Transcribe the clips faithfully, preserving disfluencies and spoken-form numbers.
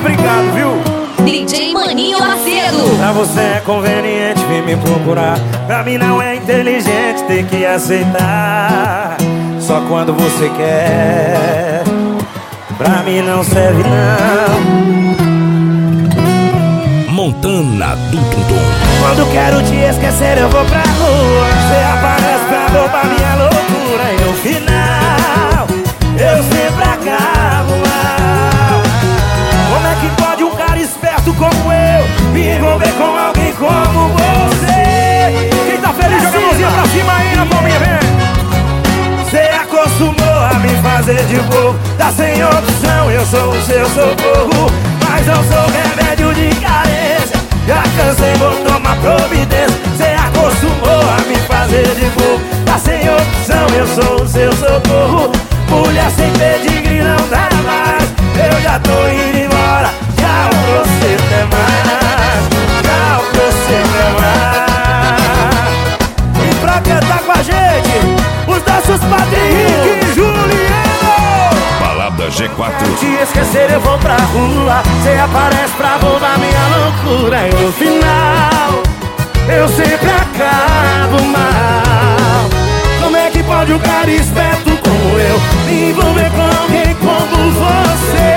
obrigado, viu? D J Maninho Macedo. Pra você é conveniente vir me procurar. Pra mim não é inteligente ter que aceitar só quando você quer. Pra mim não serve não. Montana do Tum-Tum. Quando quero te esquecer eu vou pra rua. Você aparece pra roubar minha loucura. E no final eu sempre acabo mal. Como é que pode um cara esperto como eu me envolver com alguém como você? Quem tá feliz joga a mãozinha pra cima aí na palminha, vem. Você acostumou a me fazer de bobo. Tá sem opção, eu sou o seu socorro. Mas eu sou remédio de carência. Já cansei, vou tomar providência. Você acostumou a me fazer de bobo. Tá sem opção, eu sou o seu socorro. Mulher sem pedigree não dá mais. Eu já tô indo embora. Tchau pra você, até mais. Tchau pra você, até mais. E pra cantar com a gente, os nossos padrinhos Henrique e Juliano. Balada G quatro. Te esquecer eu vou pra rua. Cê aparece pra roubar minha loucura. E no final eu sempre acabo mal. Como é que pode um cara esperto como eu me envolver com alguém como você?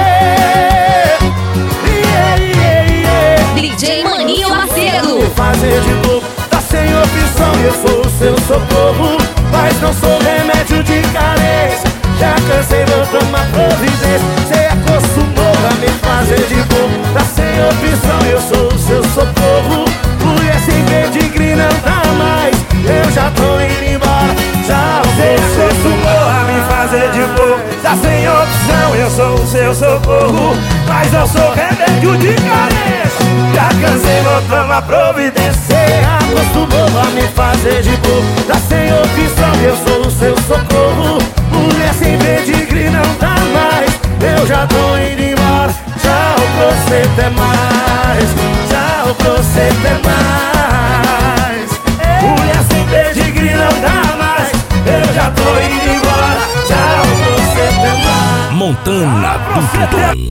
Yeah, yeah, yeah. D J Maninho Macedo. Fazer de novo, tá sem opção. Eu sou o seu socorro, mas não sou remédio de carência. Já cansei, vou tomar providência. Cê acostumou a me fazer de bobo. Tá sem opção, eu sou o seu socorro. Mulher sem pedigree não dá mais. Eu já tô indo embora. Tchau, cê acostumou a me fazer de bobo. Tá sem opção, eu sou o seu socorro. Mas eu sou remédio de carência. Já cansei, vou tomar providência. Cê acostumou a me fazer de bobo. Tá sem opção, eu sou o seu socorro. Mulher sem pedigree não dá mais. Eu já tô indo embora. Tchau pra você, até mais. Tchau pra você, até mais. Mulher sem pedigree não dá mais. Eu já tô indo embora. Tchau pra você, até mais. Montana do Tum-Tum.